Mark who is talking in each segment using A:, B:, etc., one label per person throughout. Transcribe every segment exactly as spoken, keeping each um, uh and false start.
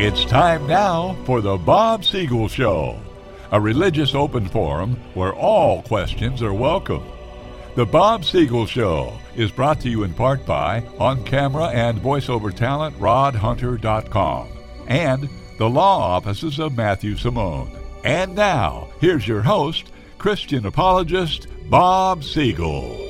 A: It's time now for the Bob Siegel Show, a religious open forum where all questions are welcome. The Bob Siegel Show is brought to you in part by on-camera and voiceover talent rod hunter dot com and the law offices of Matthew Simone. And now, here's your host, Christian apologist Bob Siegel.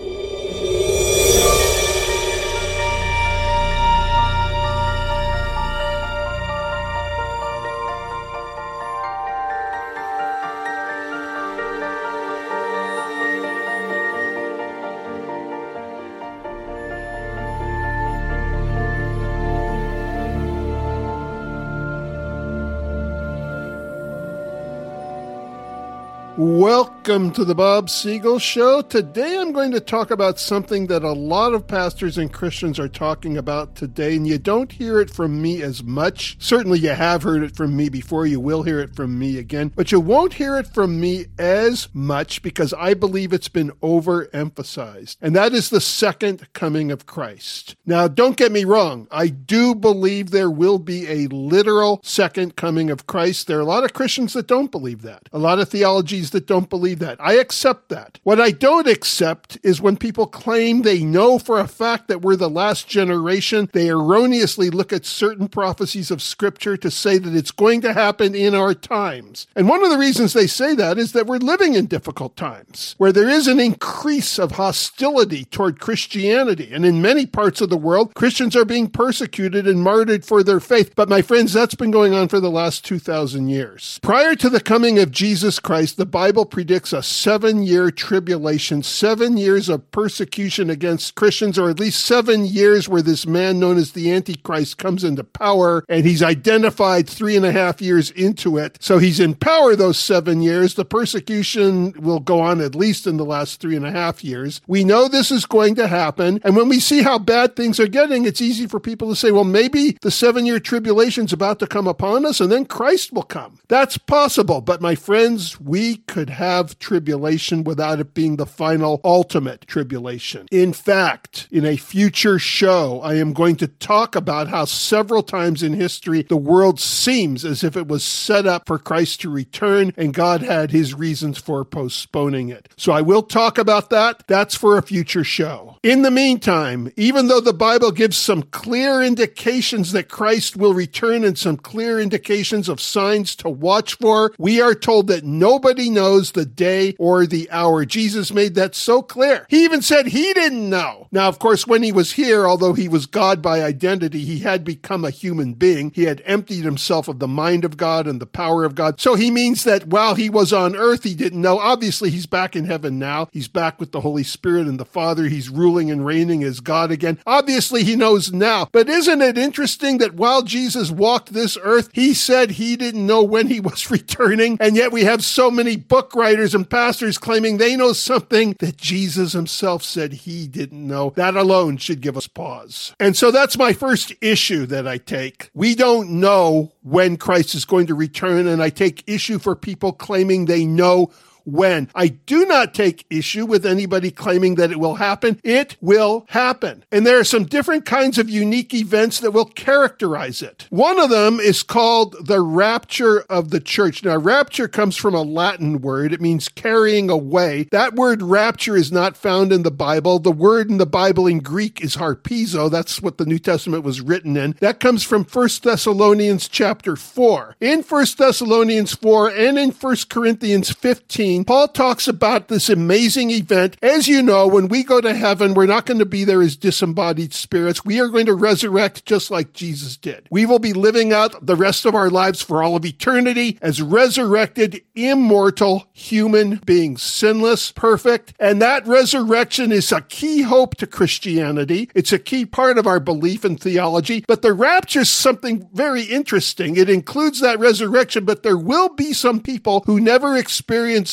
B: Welcome to the Bob Siegel Show. Today I'm going to talk about something that a lot of pastors and Christians are talking about today, and you don't hear it from me as much. Certainly you have heard it from me before. You will hear it from me again, but you won't hear it from me as much because I believe it's been overemphasized, and that is the second coming of Christ. Now, don't get me wrong. I do believe there will be a literal second coming of Christ. There are a lot of Christians that don't believe that. A lot of theologies that don't believe that. I accept that. What I don't accept is when people claim they know for a fact that we're the last generation. They erroneously look at certain prophecies of Scripture to say that it's going to happen in our times. And one of the reasons they say that is that we're living in difficult times, where there is an increase of hostility toward Christianity. And in many parts of the world, Christians are being persecuted and martyred for their faith. But my friends, that's been going on for the last two thousand years. Prior to the coming of Jesus Christ, the Bible predicts a seven-year tribulation, seven years of persecution against Christians, or at least seven years where this man known as the Antichrist comes into power, and he's identified three and a half years into it. So he's in power those seven years. The persecution will go on at least in the last three and a half years. We know this is going to happen, and when we see how bad things are getting, it's easy for people to say, well, maybe the seven-year tribulation's about to come upon us, and then Christ will come. That's possible, but my friends, we could have tribulation without it being the final ultimate tribulation. In fact, in a future show, I am going to talk about how several times in history the world seems as if it was set up for Christ to return and God had his reasons for postponing it. So I will talk about that. That's for a future show. In the meantime, even though the Bible gives some clear indications that Christ will return and some clear indications of signs to watch for, we are told that nobody knows the day or the hour. Jesus made that so clear. He even said he didn't know. Now, of course, when he was here, although he was God by identity, he had become a human being. He had emptied himself of the mind of God and the power of God. So he means that while he was on earth, he didn't know. Obviously, he's back in heaven now. He's back with the Holy Spirit and the Father. He's ruling and reigning as God again. Obviously, he knows now. But isn't it interesting that while Jesus walked this earth, he said he didn't know when he was returning, and yet we have so many book writers and pastors claiming they know something that Jesus himself said he didn't know. That alone should give us pause. And so that's my first issue that I take. We don't know when Christ is going to return, and I take issue for people claiming they know when. I do not take issue with anybody claiming that it will happen. It will happen. And there are some different kinds of unique events that will characterize it. One of them is called the rapture of the church. Now, rapture comes from a Latin word. It means carrying away. That word rapture is not found in the Bible. The word in the Bible in Greek is harpazo. That's what the New Testament was written in. That comes from First Thessalonians chapter four. In First Thessalonians four and in First Corinthians fifteen, Paul talks about this amazing event. As you know, when we go to heaven, we're not going to be there as disembodied spirits. We are going to resurrect just like Jesus did. We will be living out the rest of our lives for all of eternity as resurrected, immortal human beings, sinless, perfect. And that resurrection is a key hope to Christianity. It's a key part of our belief and theology. But the rapture is something very interesting. It includes that resurrection, but there will be some people who never experienced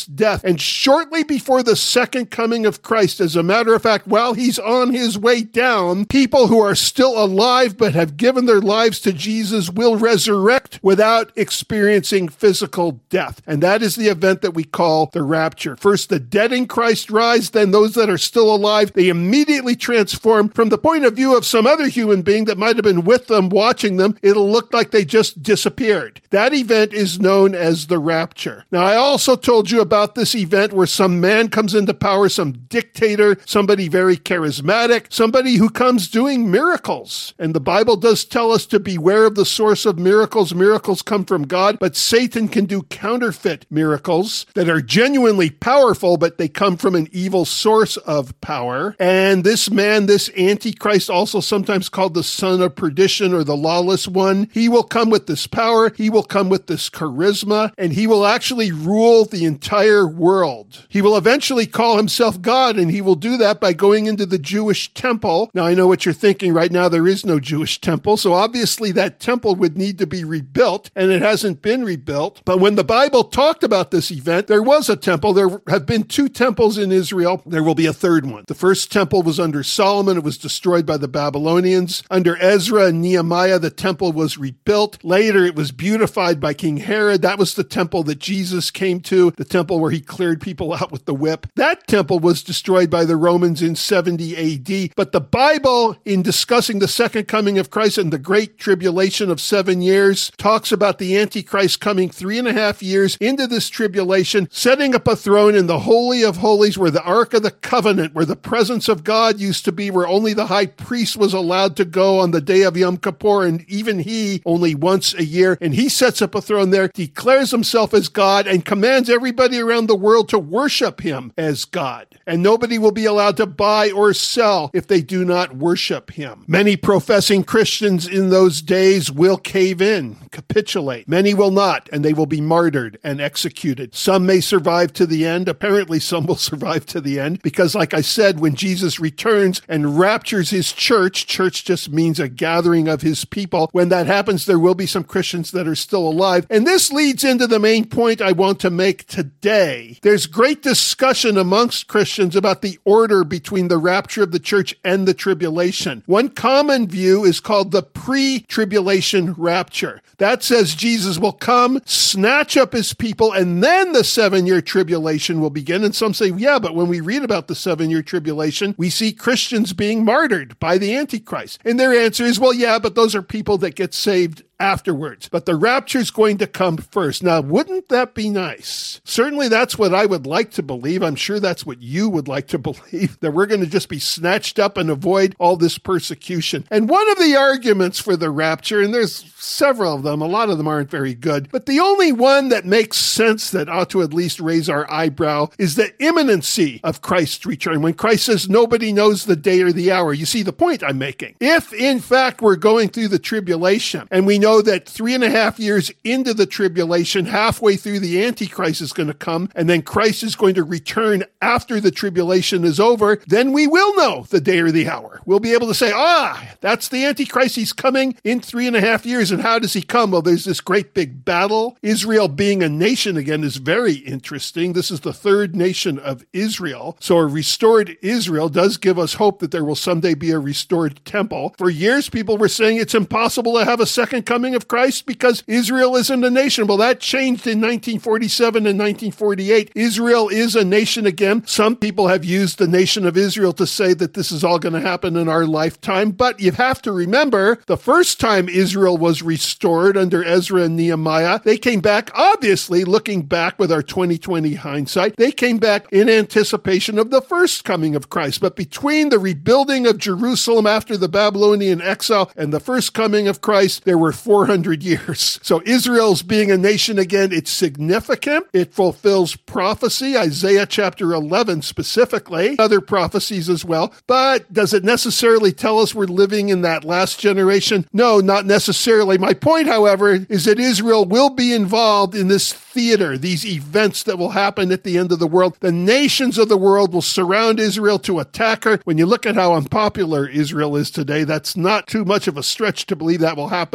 B: Christ's death. And shortly before the second coming of Christ, as a matter of fact, while he's on his way down, people who are still alive but have given their lives to Jesus will resurrect without experiencing physical death. And that is the event that we call the rapture. First, the dead in Christ rise, then those that are still alive, they immediately transform. From the point of view of some other human being that might have been with them, watching them, it'll look like they just disappeared. That event is known as the rapture. Now, I also told you about this event where some man comes into power, some dictator, somebody very charismatic, somebody who comes doing miracles. And the Bible does tell us to beware of the source of miracles. Miracles come from God, but Satan can do counterfeit miracles that are genuinely powerful, but they come from an evil source of power. And this man, this Antichrist, also sometimes called the son of perdition or the lawless one, he will come with this power, he will come with this charisma, and he will actually rule the entire world. He will eventually call himself God, and he will do that by going into the Jewish temple. Now, I know what you're thinking right now. There is no Jewish temple, so obviously that temple would need to be rebuilt, and it hasn't been rebuilt. But when the Bible talked about this event, there was a temple. There have been two temples in Israel. There will be a third one. The first temple was under Solomon. It was destroyed by the Babylonians. Under Ezra and Nehemiah, the temple was rebuilt. Later, it was beautified by King Herod. That was the temple that Jesus came to, the temple where he cleared people out with the whip. That temple was destroyed by the Romans in seventy A D. But the Bible, in discussing the second coming of Christ and the great tribulation of seven years, talks about the Antichrist coming three and a half years into this tribulation, setting up a throne in the Holy of Holies where the Ark of the Covenant, where the presence of God used to be, where only the high priest was allowed to go on the day of Yom Kippur, and even he only once a year. And he sets up a throne there, declares himself as God, and commands everybody around the world to worship him as God. And nobody will be allowed to buy or sell if they do not worship him. Many professing Christians in those days will cave in, capitulate. Many will not, and they will be martyred and executed. Some may survive to the end. Apparently, some will survive to the end because, like I said, when Jesus returns and raptures his church, church just means a gathering of his people. When that happens, there will be some Christians that are still alive. And this leads into the main point I want to make today. There's great discussion amongst Christians about the order between the rapture of the church and the tribulation. One common view is called the pre-tribulation rapture. That says Jesus will come, snatch up his people, and then the seven-year tribulation will begin. And some say, yeah, but when we read about the seven-year tribulation, we see Christians being martyred by the Antichrist. And their answer is, well, yeah, but those are people that get saved afterwards. But the rapture is going to come first. Now, wouldn't that be nice? Certainly that's what I would like to believe. I'm sure that's what you would like to believe, that we're going to just be snatched up and avoid all this persecution. And one of the arguments for the rapture, and there's several of them, a lot of them aren't very good, but the only one that makes sense that ought to at least raise our eyebrow is the imminency of Christ's return. When Christ says nobody knows the day or the hour, you see the point I'm making. If in fact we're going through the tribulation and we know know that three and a half years into the tribulation, halfway through, the Antichrist is going to come, and then Christ is going to return after the tribulation is over, then we will know the day or the hour. We'll be able to say, ah, that's the Antichrist. He's coming in three and a half years. And how does he come? Well, there's this great big battle. Israel being a nation again is very interesting. This is the third nation of Israel. So a restored Israel does give us hope that there will someday be a restored temple. For years, people were saying it's impossible to have a second coming of Christ because Israel isn't a nation. Well, that changed in nineteen forty-seven and nineteen forty-eight. Israel is a nation again. Some people have used the nation of Israel to say that this is all going to happen in our lifetime. But you have to remember, the first time Israel was restored under Ezra and Nehemiah, they came back, obviously, looking back with our twenty twenty hindsight, they came back in anticipation of the first coming of Christ. But between the rebuilding of Jerusalem after the Babylonian exile and the first coming of Christ, there were four hundred years. So Israel's being a nation again, it's significant. It fulfills prophecy, Isaiah chapter eleven specifically, other prophecies as well. But does it necessarily tell us we're living in that last generation? No, not necessarily. My point, however, is that Israel will be involved in this theater, these events that will happen at the end of the world. The nations of the world will surround Israel to attack her. When you look at how unpopular Israel is today, that's not too much of a stretch to believe that will happen. That's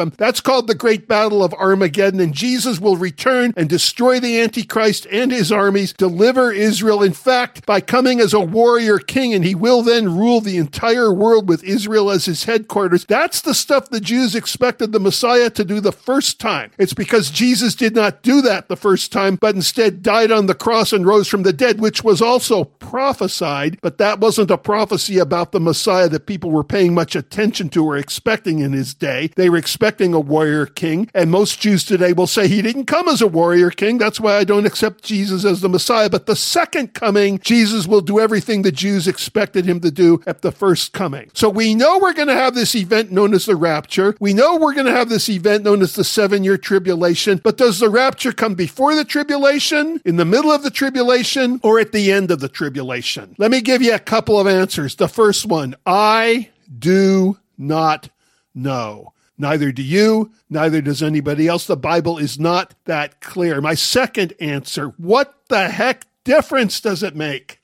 B: called the Great Battle of Armageddon, and Jesus will return and destroy the Antichrist and his armies, deliver Israel, in fact, by coming as a warrior king, and he will then rule the entire world with Israel as his headquarters. That's the stuff the Jews expected the Messiah to do the first time. It's because Jesus did not do that the first time, but instead died on the cross and rose from the dead, which was also prophesied, but that wasn't a prophecy about the Messiah that people were paying much attention to or expecting in his day. They were expecting a warrior king, and most Jews today will say he didn't come as a warrior king. That's why I don't accept Jesus as the Messiah. But the second coming, Jesus will do everything the Jews expected him to do at the first coming. So we know we're going to have this event known as the rapture. We know we're going to have this event known as the seven-year tribulation. But does the rapture come before the tribulation, in the middle of the tribulation, or at the end of the tribulation? Let me give you a couple of answers. The first one, I do not know. Neither do you, neither does anybody else. The Bible is not that clear. My second answer, what the heck difference does it make?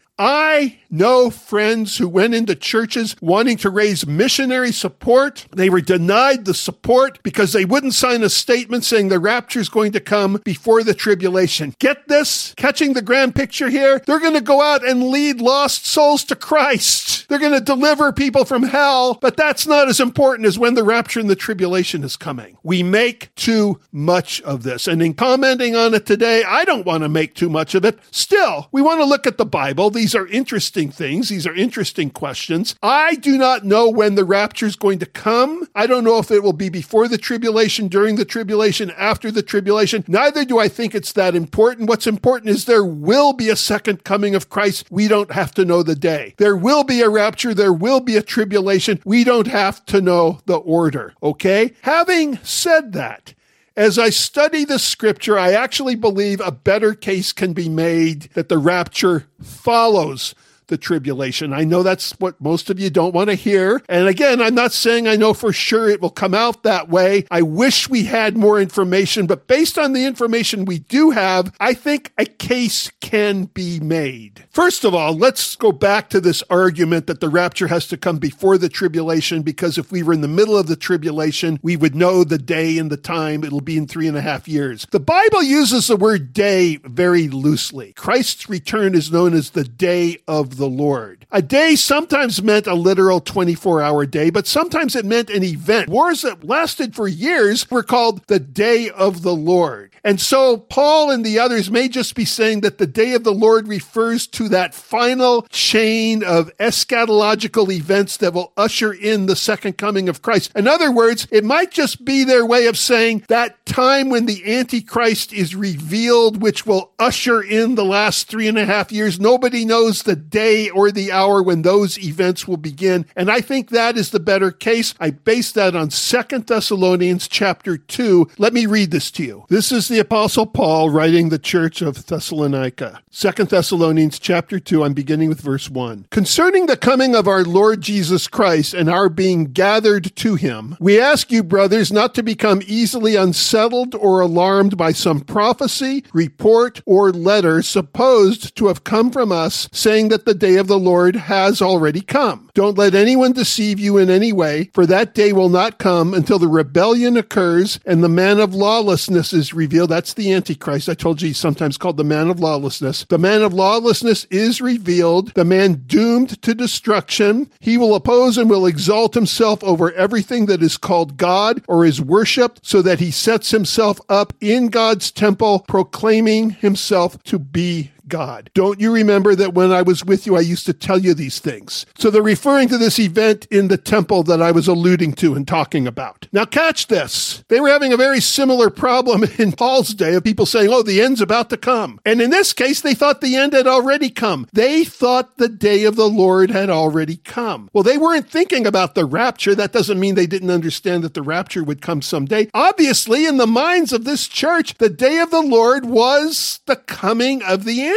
B: I know friends who went into churches wanting to raise missionary support. They were denied the support because they wouldn't sign a statement saying the rapture is going to come before the tribulation. Get this? Catching the grand picture here? They're going to go out and lead lost souls to Christ. They're going to deliver people from hell, but that's not as important as when the rapture and the tribulation is coming. We make too much of this. And in commenting on it today, I don't want to make too much of it. Still, we want to look at the Bible. These are interesting things. These are interesting questions. I do not know when the rapture is going to come. I don't know if it will be before the tribulation, during the tribulation, after the tribulation. Neither do I think it's that important. What's important is there will be a second coming of Christ. We don't have to know the day. There will be a rapture. There will be a tribulation. We don't have to know the order. Okay? Having said that, as I study the scripture, I actually believe a better case can be made that the rapture follows the tribulation. I know that's what most of you don't want to hear. And again, I'm not saying I know for sure it will come out that way. I wish we had more information, but based on the information we do have, I think a case can be made. First of all, let's go back to this argument that the rapture has to come before the tribulation, because if we were in the middle of the tribulation, we would know the day and the time. It'll be in three and a half years. The Bible uses the word day very loosely. Christ's return is known as the day of the Lord. A day sometimes meant a literal twenty-four hour day, but sometimes it meant an event. Wars that lasted for years were called the day of the Lord. And so Paul and the others may just be saying that the day of the Lord refers to that final chain of eschatological events that will usher in the second coming of Christ. In other words, it might just be their way of saying that time when the Antichrist is revealed, which will usher in the last three and a half years. Nobody knows the day or the hour when those events will begin. And I think that is the better case. I base that on Second Thessalonians chapter two. Let me read this to you. This is the Apostle Paul writing the church of Thessalonica. Second Thessalonians chapter two, I'm beginning with verse one. Concerning the coming of our Lord Jesus Christ and our being gathered to him, we ask you, brothers, not to become easily unsettled or alarmed by some prophecy, report, or letter supposed to have come from us, saying that the day of the Lord has already come. Don't let anyone deceive you in any way, for that day will not come until the rebellion occurs and the man of lawlessness is revealed. That's the Antichrist. I told you he's sometimes called the man of lawlessness. The man of lawlessness is revealed, the man doomed to destruction. He will oppose and will exalt himself over everything that is called God or is worshipped, so that he sets himself up in God's temple, proclaiming himself to be God. Don't you remember that when I was with you, I used to tell you these things? So they're referring to this event in the temple that I was alluding to and talking about. Now catch this. They were having a very similar problem in Paul's day of people saying, oh, the end's about to come. And in this case, they thought the end had already come. They thought the day of the Lord had already come. Well, they weren't thinking about the rapture. That doesn't mean they didn't understand that the rapture would come someday. Obviously, in the minds of this church, the day of the Lord was the coming of the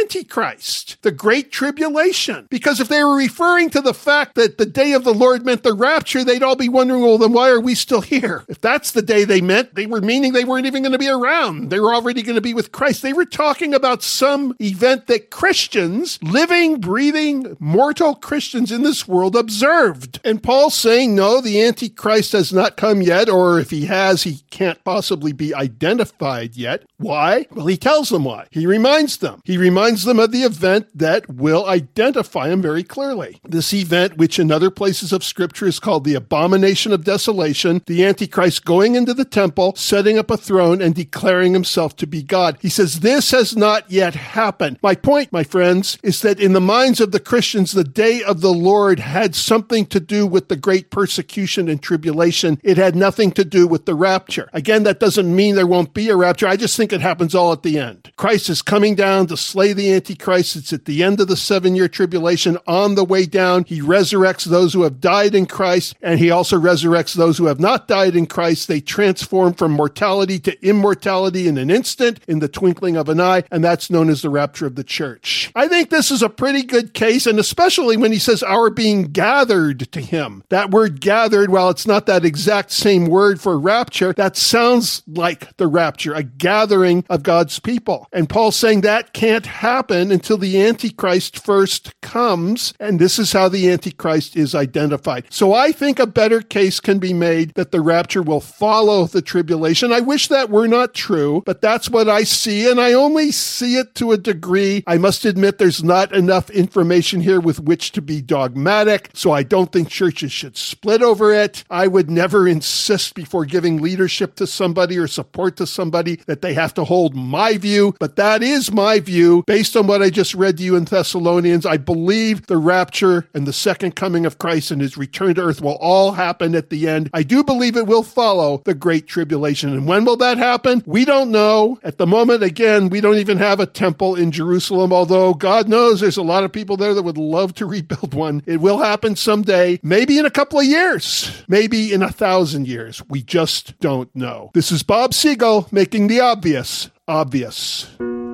B: Antichrist, the Great Tribulation. Because if they were referring to the fact that the day of the Lord meant the rapture, they'd all be wondering, well, then why are we still here? If that's the day they meant, they were meaning they weren't even going to be around. They were already going to be with Christ. They were talking about some event that Christians, living, breathing, mortal Christians in this world observed. And Paul's saying, no, the Antichrist has not come yet, or if he has, he can't possibly be identified yet. Why? Well, he tells them why. He reminds them. He reminds them of the event that will identify him very clearly. This event, which in other places of Scripture is called the abomination of desolation, the Antichrist going into the temple, setting up a throne, and declaring himself to be God. He says, this has not yet happened. My point, my friends, is that in the minds of the Christians, the day of the Lord had something to do with the great persecution and tribulation. It had nothing to do with the rapture. Again, that doesn't mean there won't be a rapture. I just think it happens all at the end. Christ is coming down to slay the Antichrist. It's at the end of the seven-year tribulation. On the way down, he resurrects those who have died in Christ, and he also resurrects those who have not died in Christ. They transform from mortality to immortality in an instant, in the twinkling of an eye, and that's known as the rapture of the church. I think this is a pretty good case, and especially when he says our being gathered to him. That word gathered, while it's not that exact same word for rapture, that sounds like the rapture, a gathering of God's people. And Paul's saying that can't happen until the Antichrist first comes, and this is how the Antichrist is identified. So I think a better case can be made that the rapture will follow the tribulation. I wish that were not true, but that's what I see, and I only see it to a degree. I must admit there's not enough information here with which to be dogmatic, so I don't think churches should split over it. I would never insist before giving leadership to somebody or support to somebody that they have to hold my view, but that is my view. Based on what I just read to you in Thessalonians, I believe the rapture and the second coming of Christ and his return to earth will all happen at the end. I do believe it will follow the Great Tribulation. And when will that happen? We don't know. At the moment, again, we don't even have a temple in Jerusalem, although God knows there's a lot of people there that would love to rebuild one. It will happen someday, maybe in a couple of years, maybe in a thousand years. We just don't know. This is Bob Siegel making the obvious obvious.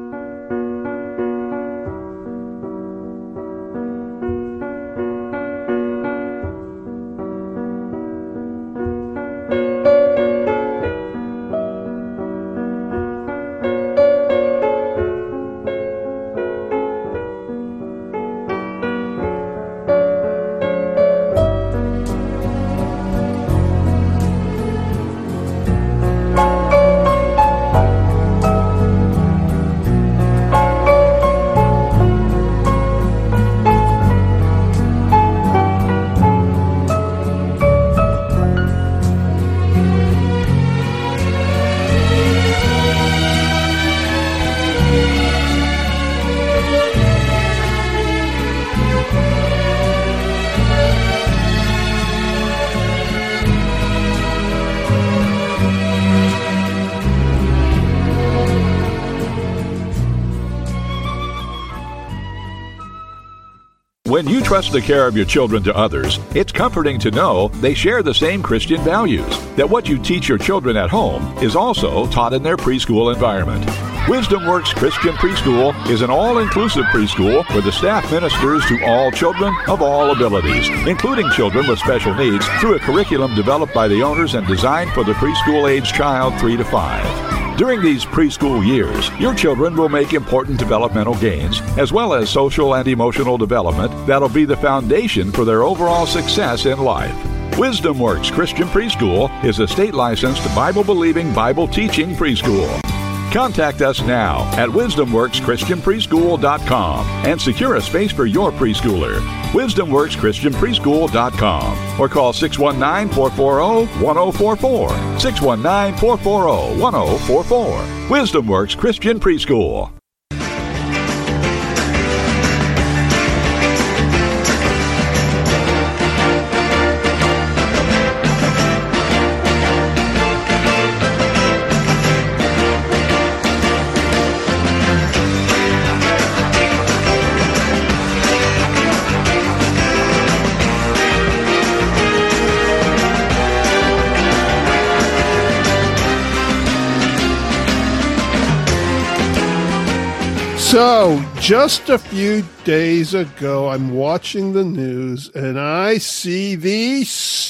A: When you trust the care of your children to others, it's comforting to know they share the same Christian values, that what you teach your children at home is also taught in their preschool environment. Wisdom Works Christian Preschool is an all-inclusive preschool where the staff ministers to all children of all abilities, including children with special needs, through a curriculum developed by the owners and designed for the preschool-age child three to five. During these preschool years, your children will make important developmental gains, as well as social and emotional development that'll be the foundation for their overall success in life. Wisdom Works Christian Preschool is a state-licensed, Bible-believing, Bible-teaching preschool. Contact us now at wisdom works christian preschool dot com and secure a space for your preschooler. wisdom works christian preschool dot com or call six one nine, four four zero, one zero four four. six one nine, four four zero, one zero four four. Wisdom Works Christian Preschool.
B: So, just a few days ago, I'm watching the news and I see the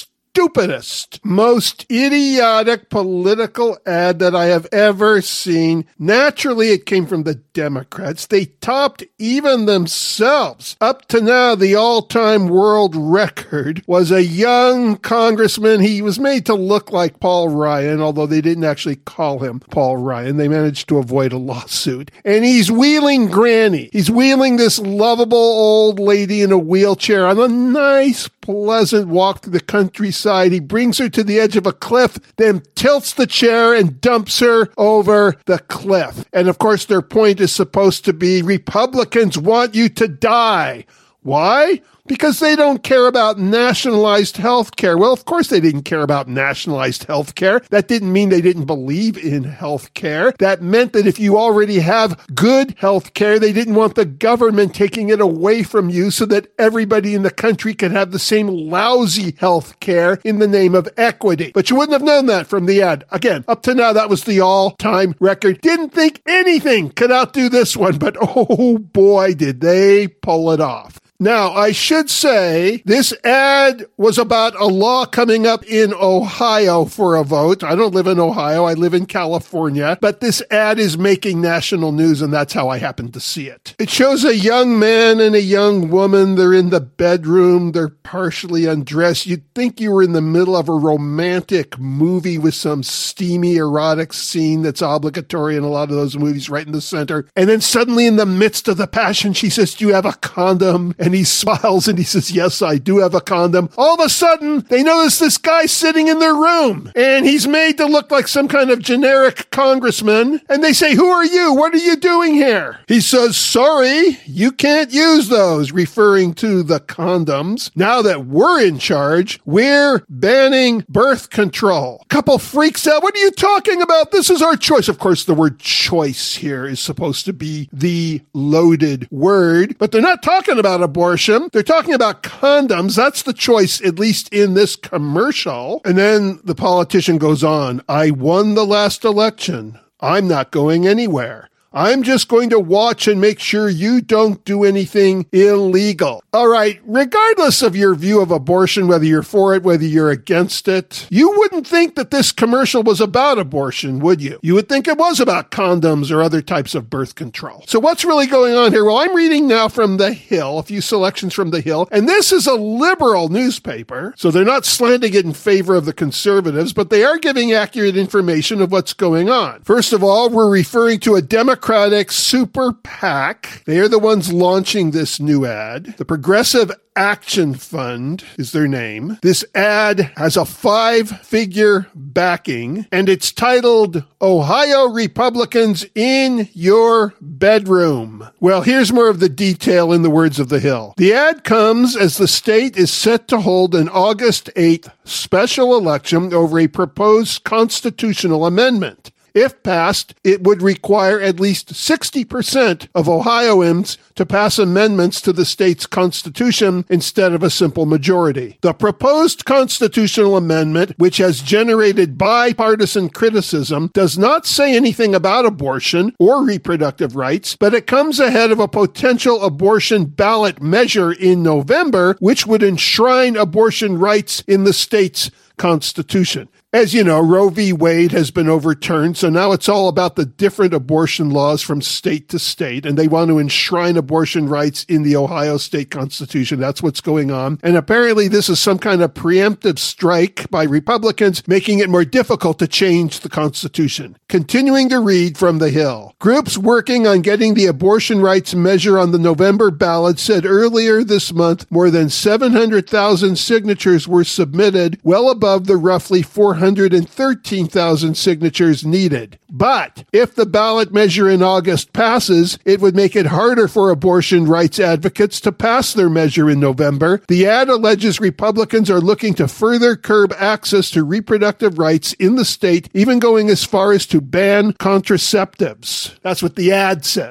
B: stupidest, most idiotic political ad that I have ever seen. Naturally, it came from the Democrats. They topped even themselves. Up to now, the all-time world record was a young congressman. He was made to look like Paul Ryan, although they didn't actually call him Paul Ryan. They managed to avoid a lawsuit. And he's wheeling Granny. He's wheeling this lovable old lady in a wheelchair on a nice, pleasant walk through the countryside. He brings her to the edge of a cliff, then tilts the chair and dumps her over the cliff. And of course, their point is supposed to be Republicans want you to die. Why? Because they don't care about nationalized health care. Well, of course they didn't care about nationalized health care. That didn't mean they didn't believe in health care. That meant that if you already have good health care, they didn't want the government taking it away from you so that everybody in the country could have the same lousy health care in the name of equity. But you wouldn't have known that from the ad. Again, up to now, that was the all-time record. Didn't think anything could outdo this one, but oh boy, did they pull it off. Now, I should say this ad was about a law coming up in Ohio for a vote. I don't live in Ohio. I live in California. But this ad is making national news, and that's how I happened to see it. It shows a young man and a young woman. They're in the bedroom. They're partially undressed. You'd think you were in the middle of a romantic movie with some steamy, erotic scene that's obligatory in a lot of those movies right in the center. And then suddenly in the midst of the passion, she says, "Do you have a condom?" And he smiles and he says, "Yes, I do have a condom." All of a sudden, they notice this guy sitting in their room, and he's made to look like some kind of generic congressman. And they say, "Who are you? What are you doing here?" He says, "Sorry, you can't use those," referring to the condoms. Now that we're in charge, we're banning birth control. Couple freaks out. "What are you talking about? This is our choice." Of course, the word choice here is supposed to be the loaded word, but they're not talking about abortion. Abortion. They're talking about condoms. That's the choice, at least in this commercial. And then the politician goes on, "I won the last election. I'm not going anywhere. I'm just going to watch and make sure you don't do anything illegal." All right, regardless of your view of abortion, whether you're for it, whether you're against it, you wouldn't think that this commercial was about abortion, would you? You would think it was about condoms or other types of birth control. So what's really going on here? Well, I'm reading now from The Hill, a few selections from The Hill, and this is a liberal newspaper, so they're not slanting it in favor of the conservatives, but they are giving accurate information of what's going on. First of all, we're referring to a Democratic Democratic Super PAC. They are the ones launching this new ad. The Progressive Action Fund is their name. This ad has a five-figure backing, and it's titled, "Ohio Republicans in Your Bedroom." Well, here's more of the detail in the words of The Hill. The ad comes as the state is set to hold an August eighth special election over a proposed constitutional amendment. If passed, it would require at least sixty percent of Ohioans to pass amendments to the state's constitution instead of a simple majority. The proposed constitutional amendment, which has generated bipartisan criticism, does not say anything about abortion or reproductive rights, but it comes ahead of a potential abortion ballot measure in November, which would enshrine abortion rights in the state's constitution. As you know, Roe v. Wade has been overturned, so now it's all about the different abortion laws from state to state, and they want to enshrine abortion rights in the Ohio State Constitution. That's what's going on. And apparently this is some kind of preemptive strike by Republicans, making it more difficult to change the Constitution. Continuing to read from The Hill. Groups working on getting the abortion rights measure on the November ballot said earlier this month more than seven hundred thousand signatures were submitted, well above the roughly four hundred thirteen thousand signatures needed. But if the ballot measure in August passes, it would make it harder for abortion rights advocates to pass their measure in November. The ad alleges Republicans are looking to further curb access to reproductive rights in the state, even going as far as to ban contraceptives. That's what the ad says.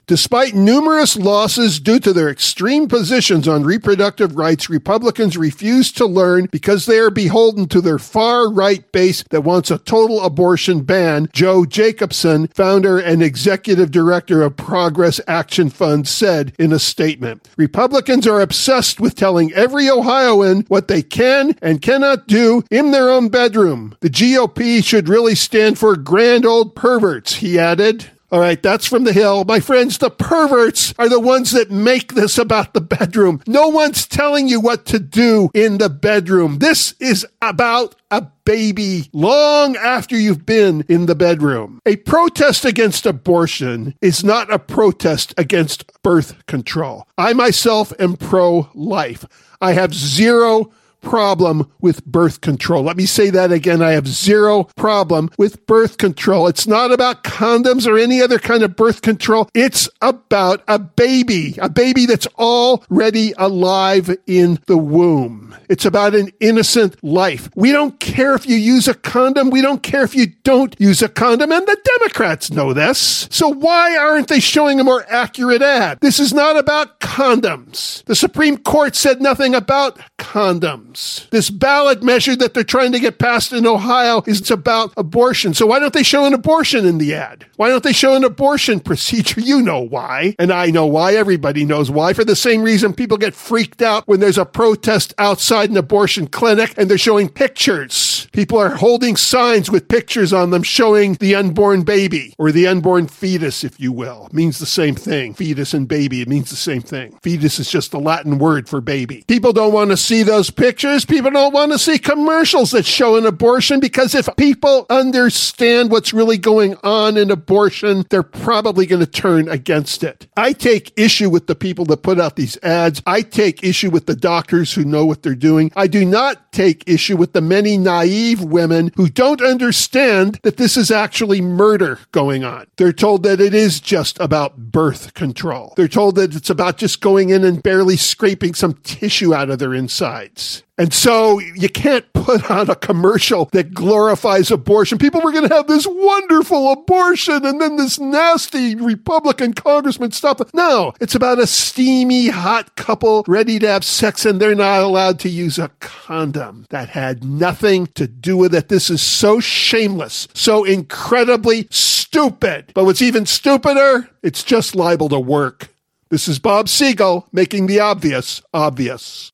B: Despite numerous losses due to their extreme positions on reproductive rights, Republicans refuse to learn because they are beholden to their far-right base that wants a total abortion ban, Joe Jacobson, founder and executive director of Progress Action Fund, said in a statement. Republicans are obsessed with telling every Ohioan what they can and cannot do in their own bedroom. The G O P should really stand for grand old perverts, he added. All right, that's from the Hill. My friends, the perverts are the ones that make this about the bedroom. No one's telling you what to do in the bedroom. This is about a baby long after you've been in the bedroom. A protest against abortion is not a protest against birth control. I myself am pro-life. I have zero problem with birth control. Let me say that again. I have zero problem with birth control. It's not about condoms or any other kind of birth control. It's about a baby, a baby that's already alive in the womb. It's about an innocent life. We don't care if you use a condom. We don't care if you don't use a condom. And the Democrats know this. So why aren't they showing a more accurate ad? This is not about condoms. The Supreme Court said nothing about condoms. This ballot measure that they're trying to get passed in Ohio is about abortion. So why don't they show an abortion in the ad? Why don't they show an abortion procedure? You know why. And I know why. Everybody knows why. For the same reason people get freaked out when there's a protest outside an abortion clinic and they're showing pictures. People are holding signs with pictures on them showing the unborn baby or the unborn fetus, if you will. It means the same thing. Fetus and baby, it means the same thing. Fetus is just the Latin word for baby. People don't want to see those pictures. People don't want to see commercials that show an abortion because if people understand what's really going on in abortion, they're probably going to turn against it. I take issue with the people that put out these ads. I take issue with the doctors who know what they're doing. I do not take issue with the many naive women who don't understand that this is actually murder going on. They're told that it is just about birth control. They're told that it's about just going in and barely scraping some tissue out of their insides. And so you can't put on a commercial that glorifies abortion. People were going to have this wonderful abortion and then this nasty Republican congressman stuff. No, it's about a steamy, hot couple ready to have sex and they're not allowed to use a condom. That had nothing to do with it. This is so shameless, so incredibly stupid. But what's even stupider, it's just liable to work. This is Bob Siegel making the obvious obvious.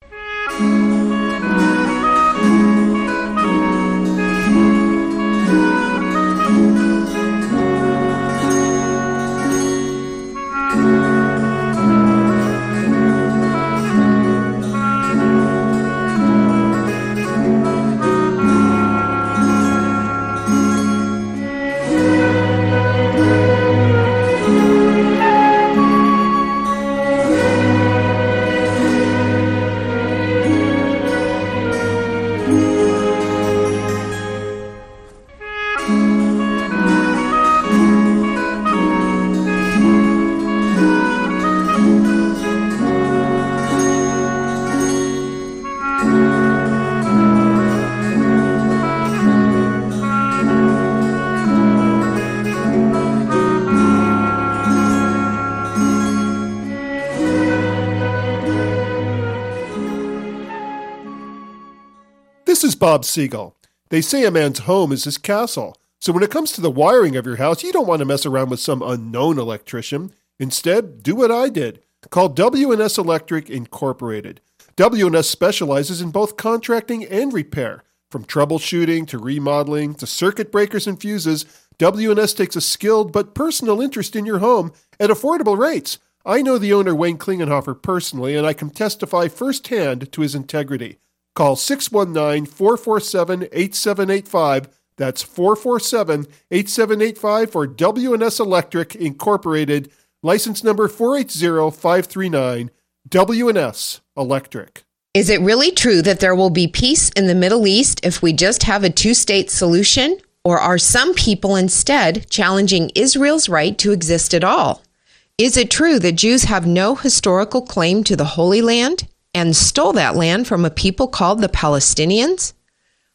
B: This is Bob Siegel. They say a man's home is his castle. So when it comes to the wiring of your house, you don't want to mess around with some unknown electrician. Instead, do what I did. Call W and S Electric Incorporated. W and S specializes in both contracting and repair. From troubleshooting to remodeling to circuit breakers and fuses, W and S takes a skilled but personal interest in your home at affordable rates. I know the owner, Wayne Klingenhofer, personally, and I can testify firsthand to his integrity. Call six one nine, four four seven, eight seven eight five. That's four four seven, eight seven eight five for W and S Electric Incorporated, license number four eight zero five three nine, W and S Electric.
C: Is it really true that there will be peace in the Middle East if we just have a two-state solution? Or are some people instead challenging Israel's right to exist at all? Is it true that Jews have no historical claim to the Holy Land and stole that land from a people called the Palestinians?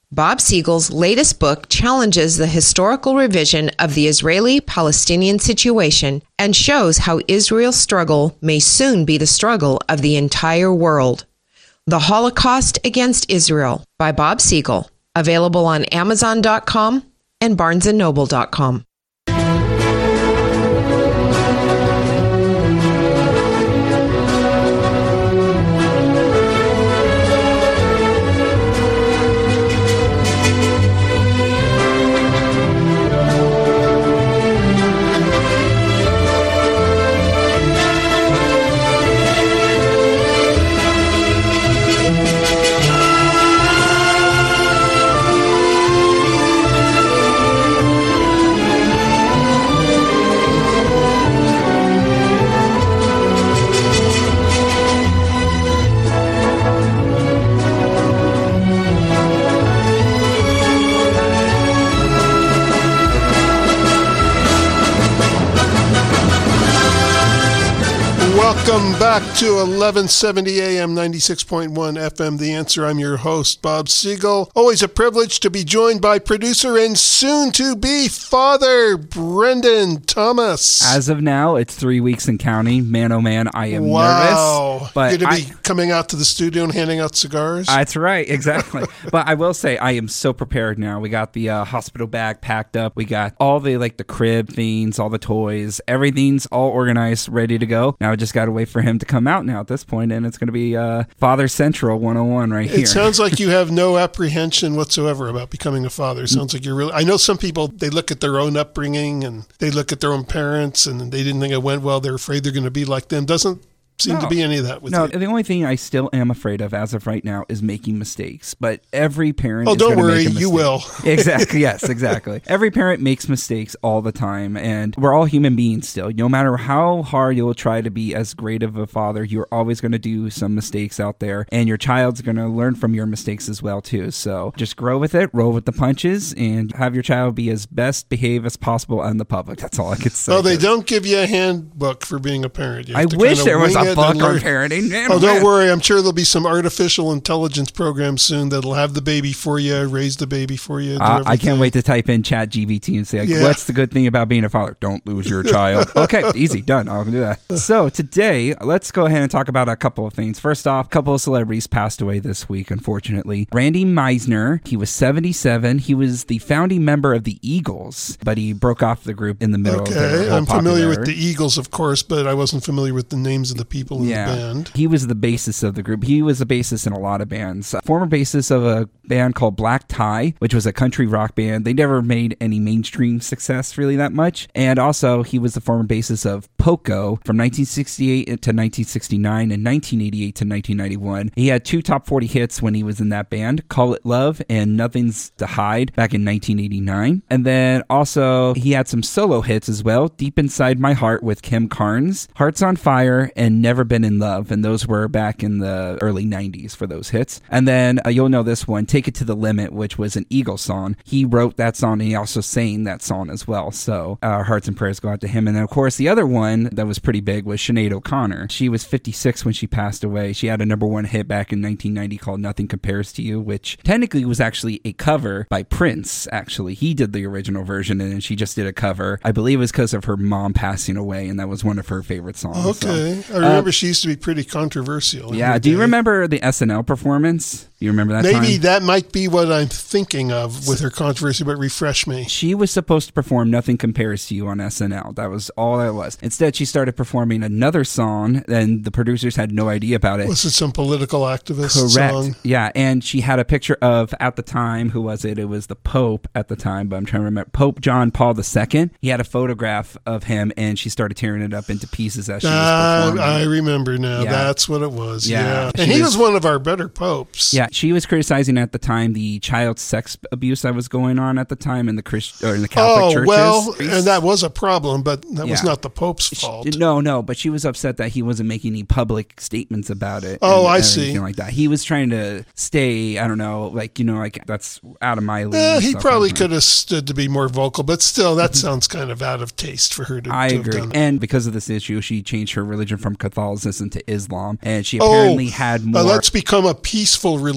C: Bob Siegel's latest book challenges the historical revision of the Israeli-Palestinian situation and shows how Israel's struggle may soon be the struggle of the entire world. The Holocaust Against Israel by Bob Siegel. Available on Amazon dot com and Barnes and Noble dot com.
B: Welcome back to eleven seventy A M, ninety-six point one F M, The Answer. I'm your host, Bob Siegel. Always a privilege to be joined by producer and soon-to-be father, Brendan Thomas.
D: As of now, it's three weeks and counting. Man, oh man, I am
B: wow.
D: nervous. But
B: You're going to
D: I,
B: be coming out to the studio and handing out cigars?
D: That's right, exactly. But I will say, I am so prepared now. We got the uh, hospital bag packed up. We got all the, like, the crib things, all the toys. Everything's all organized, ready to go. Now I just got to wait for him to come out now at this point, and it's going to be uh, Father Central one oh one right here.
B: It sounds like you have no apprehension whatsoever about becoming a father. It sounds like you're really... I know some people, they look at their own upbringing, and they look at their own parents, and they didn't think it went well. They're afraid they're going to be like them. Doesn't seem
D: no.
B: to be any of that with
D: no,
B: you.
D: No, the only thing I still am afraid of as of right now is making mistakes. But every parent
B: oh,
D: is
B: don't
D: going to
B: worry,
D: make a mistake.
B: you will.
D: Exactly. Yes, exactly. Every parent makes mistakes all the time, and we're all human beings still. No matter how hard you'll try to be as great of a father, you're always going to do some mistakes out there, and your child's going to learn from your mistakes as well, too. So just grow with it, roll with the punches, and have your child be as best behaved as possible in the public. That's all I could say.
B: Well, they don't give you a handbook for being a parent. You have
D: I
B: to
D: wish
B: kind of
D: there was
B: wing
D: a
B: it
D: book
B: and
D: on
B: learn.
D: parenting. Man,
B: oh, don't
D: man.
B: worry. I'm sure there'll be some artificial intelligence program soon that'll have the baby for you, raise the baby for you. do
D: Uh, I can't
B: everything.
D: wait to type in Chat G P T and say, like,
B: Yeah.
D: what's the good thing about being a father? Don't lose your child. Okay, easy, done. I'll do that. So today, let's go ahead and talk about a couple of things. First off, a couple of celebrities passed away this week, unfortunately. Randy Meisner, he was seventy-seven. He was the founding member of the Eagles, but he broke off the group in the middle of their
B: Okay,
D: whole
B: I'm familiar with
D: popularity.
B: the Eagles, of course, but I wasn't familiar with the names of the people in
D: Yeah.
B: the band.
D: He was the bassist of the group. He was the bassist in a lot of bands. Uh, former bassist of a band called Black Tie, which was a country rock band. They never made any mainstream success really that much. And also, he was the former bassist of Poco from nineteen sixty-eight to nineteen sixty-nine and nineteen eighty-eight to nineteen ninety-one. He had two top forty hits when he was in that band, Call It Love and Nothing's to Hide back in nineteen eighty-nine. And then also, he had some solo hits as well, Deep Inside My Heart with Kim Carnes, Hearts on Fire, and Never Been in Love. And those were back in the early nineties for those hits. And then uh, you'll know this one, Take It to the Limit, which was an Eagles song. He wrote that song and he also sang that song as well. So our hearts and prayers go out to him. And then, of course, the other one that was pretty big was Sinead O'Connor. She was fifty-six when she passed away. She had a number one hit back in nineteen ninety called Nothing Compares to You, which technically was actually a cover by Prince, actually. He did the original version and then she just did a cover. I believe it was because of her mom passing away and that was one of her favorite songs.
B: Okay.
D: So,
B: I remember
D: uh,
B: she used to be pretty controversial. in
D: yeah.
B: her
D: Do you
B: day.
D: remember the S N L performance? Do you remember that
B: Maybe
D: time?
B: that might be what I'm thinking of with her controversy, but refresh me.
D: She was supposed to perform Nothing Compares to You on S N L. That was all that was. Instead, she started performing another song, and the producers had no idea about it.
B: Was it some political activist
D: Correct.
B: song?
D: Yeah, and she had a picture of, at the time, who was it? It was the Pope at the time, but I'm trying to remember. Pope John Paul the Second. He had a photograph of him, and she started tearing it up into pieces as she was
B: Uh,
D: performing.
B: I remember now.
D: Yeah.
B: That's what it was.
D: Yeah.
B: Yeah.
D: She
B: And he
D: was-
B: was one of our better popes.
D: Yeah, she was criticizing at the time the child sex abuse that was going on at the time in the Christ or in the Catholic
B: Oh,
D: churches.
B: well, and that was a problem, but that was
D: Yeah.
B: not the Pope's fault.
D: She- no, no, but she was upset that he wasn't making any public statements about it.
B: Oh,
D: and,
B: I
D: and
B: see.
D: Anything like that. He was trying to stay, I don't know, like, you know, like that's out of my league.
B: Eh,
D: and
B: he
D: stuff
B: probably
D: like that.
B: could have stood to be more vocal, but still, that sounds kind of out of taste for her to,
D: I
B: to have
D: agree.
B: done.
D: And because of this issue, she changed her religion from Catholicism to Islam. And she
B: Oh,
D: apparently had
B: uh,
D: more.
B: let's become a peaceful religion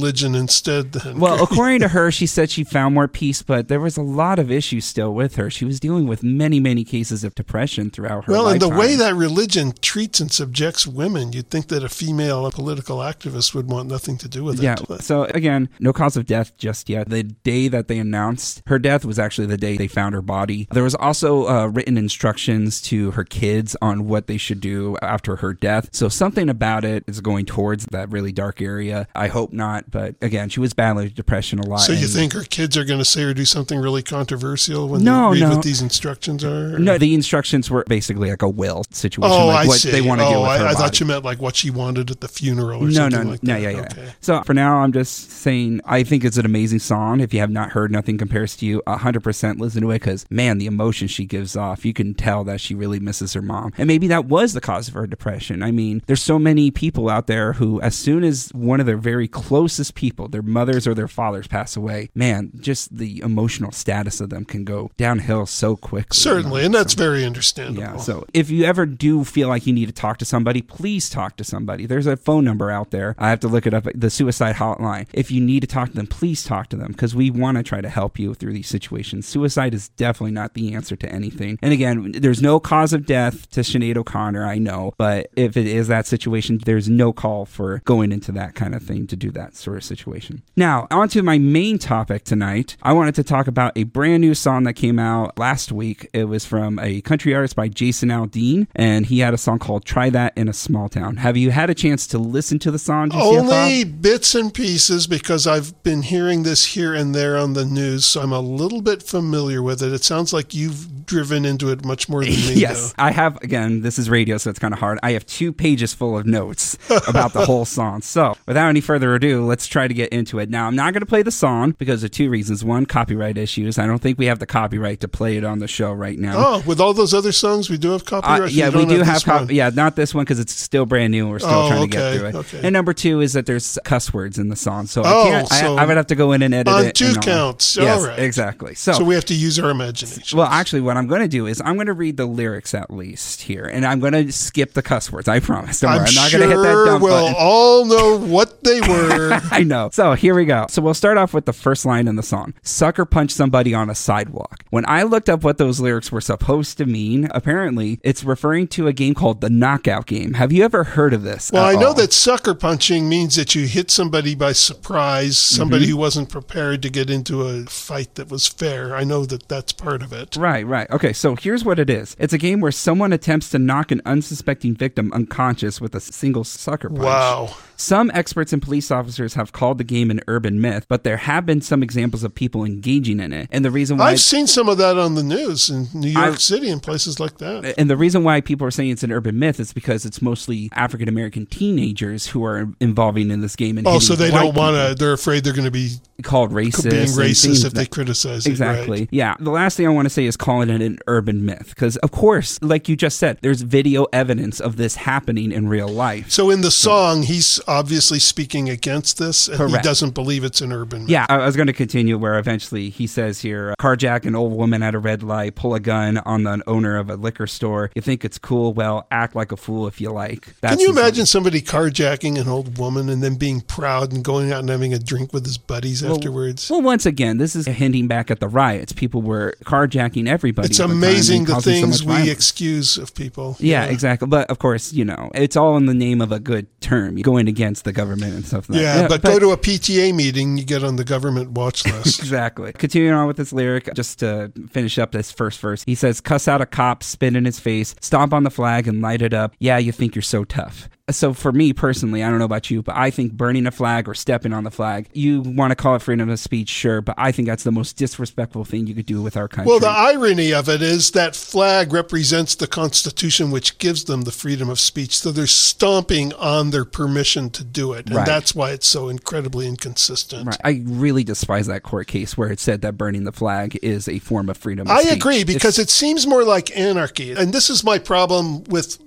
B: religion instead then.
D: Well, according to her, she said she found more peace, but there was a lot of issues still with her. She was dealing with many, many cases of depression throughout her
B: Well,
D: lifetime.
B: and the way that religion treats and subjects women, you'd think that a female political activist would want nothing to do with
D: yeah.
B: it. But
D: So again, no cause of death just yet. The day that they announced her death was actually the day they found her body. There was also uh, written instructions to her kids on what they should do after her death. So something about it is going towards that really dark area. I hope not, but again, she was battling depression a lot.
B: So you
D: and-
B: think her kids are going to say or do something really controversial when
D: No,
B: they read
D: no.
B: what these instructions are?
D: No, the instructions were basically like a will situation,
B: Oh,
D: like
B: I
D: what
B: see.
D: they want to
B: oh,
D: do with
B: I,
D: her
B: I
D: body.
B: thought you meant like what she wanted at the funeral or
D: no,
B: something
D: no,
B: like
D: no,
B: that.
D: yeah, yeah.
B: Okay.
D: So for now, I'm just saying I think it's an amazing song. If you have not heard Nothing Compares to You, one hundred percent listen to it because, man, the emotion she gives off, you can tell that she really misses her mom. And maybe that was the cause of her depression. I mean, there's so many people out there who, as soon as one of their very closest people, their mothers or their fathers pass away, man, just the emotional status of them can go downhill so quickly.
B: Certainly, and that's very understandable.
D: Yeah, so if you ever do feel like you need to talk to somebody, please talk to somebody. There's a phone number out there. I have to look it up, the suicide hotline. If you need to talk to them, please talk to them because we want to try to help you through these situations. Suicide is definitely not the answer to anything. And again, there's no cause of death to Sinead O'Connor, I know, but if it is that situation, there's no call for going into that kind of thing to do that sort of situation. Now, on to my main topic tonight. I wanted to talk about a brand new song that came out last week. It was from a country artist by Jason Aldean, and he had a song called Try That in a Small Town. Have you had a chance to listen to the song, G C F?
B: Only bits and pieces because I've been hearing this here and there on the news, so I'm a little bit familiar with it. It sounds like you've driven into it much more than me.
D: Yes,
B: though.
D: I have. Again, this is radio, so it's kind of hard. I have two pages full of notes about the whole song. So without any further ado, let's try to get into it. Now, I'm not going to play the song because of two reasons. One, copyright issues. I don't think we have the copyright to play it on the show right now.
B: Oh, with all those other songs, we do have copyright?
D: Uh, yeah,
B: You
D: we
B: don't
D: do have,
B: this
D: cop-
B: one?
D: yeah, not this one because it's still brand new and we're still
B: Oh,
D: trying to
B: okay,
D: get through it.
B: okay.
D: And number two is that there's cuss words in the song, so
B: Oh,
D: I can't.
B: so
D: I, I would have to go in and edit
B: on
D: it.
B: two
D: and all.
B: counts.
D: Yes,
B: All right.
D: exactly. So,
B: So we have to use our imagination.
D: well, actually, what I'm going to do is I'm going to read the lyrics at least here, and I'm going to skip the cuss words. I promise. Don't
B: I'm,
D: worry. I'm not
B: sure
D: going to hit that dump
B: we'll
D: button.
B: all know what they were.
D: I know. So here we go. So we'll start off with the first line in the song. Sucker punch somebody on a sidewalk. When I looked up what those lyrics were supposed to mean, apparently it's referring to a game called the Knockout Game. Have you ever heard of this?
B: Well,
D: at
B: I know
D: all?
B: that sucker punching means that you hit somebody by surprise, somebody
D: Mm-hmm.
B: who wasn't prepared to get into a fight that was fair. I know that that's part of it.
D: Right, right. Okay, so here's what it is. It's a game where someone attempts to knock an unsuspecting victim unconscious with a single sucker punch.
B: Wow.
D: Some experts and police officers have called the game an urban myth, but there have been some examples of people engaging in it. And the reason why
B: I've seen some of that on the news in New York
D: I've-
B: City and places like that.
D: And the reason why people are saying it's an urban myth is because it's mostly African American teenagers who are involving in this game. And
B: Oh,
D: hitting
B: so they
D: white
B: don't want to,
D: people.
B: they're afraid they're going to be
D: Called racist.
B: being
D: and
B: racist
D: things
B: if they
D: that-
B: criticize it.
D: Exactly.
B: Right.
D: Yeah. The last thing I want to say is calling it an urban myth. Because, of course, like you just said, there's video evidence of this happening in real life.
B: So in the song, he's obviously speaking against this, and he
D: Correct.
B: doesn't believe it's an urban myth.
D: Yeah, I I was going to continue where eventually he says here, carjack an old woman at a red light, pull a gun on the owner of a liquor store. You think it's cool? Well, act like a fool if you like. That's
B: Can you
D: his-
B: imagine somebody carjacking an old woman and then being proud and going out and having a drink with his buddies afterwards?
D: Well, once again, this is hinting back at the riots. People were carjacking everybody.
B: It's
D: at the time
B: amazing
D: and
B: the
D: causing so
B: things
D: much
B: we
D: violence.
B: excuse of people.
D: Yeah, exactly. But of course, you know, it's all in the name of a good term, going against the government and stuff like
B: Yeah,
D: that.
B: but, go to a P T A meeting, you get on the government watch list.
D: Exactly. Continuing on with this lyric, just to finish up this first verse, he says, cuss out a cop, spit in his face, stomp on the flag and light it up. Yeah, you think you're so tough. So for me personally, I don't know about you, but I think burning a flag or stepping on the flag, you want to call it freedom of speech, sure, but I think that's the most disrespectful thing you could do with our country.
B: Well, the irony of it is that flag represents the Constitution, which gives them the freedom of speech. So they're stomping on their permission to do it. And
D: Right.
B: that's why it's so incredibly inconsistent.
D: Right. I really despise that court case where it said that burning the flag is a form of freedom of
B: I
D: speech.
B: agree, because
D: It's-
B: it seems more like anarchy. And this is my problem with